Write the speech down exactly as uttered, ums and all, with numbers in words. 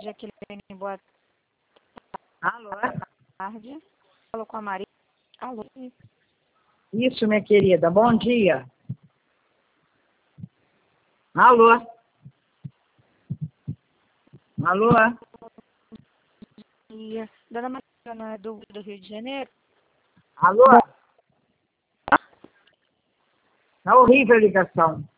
Jaqueline, boa Alô? tarde. Falo com a Maria. Alô? Isso, minha querida. Bom dia. Alô? Alô? E Dona Mariana do, do Rio de Janeiro. Alô? Tá horrível a ligação.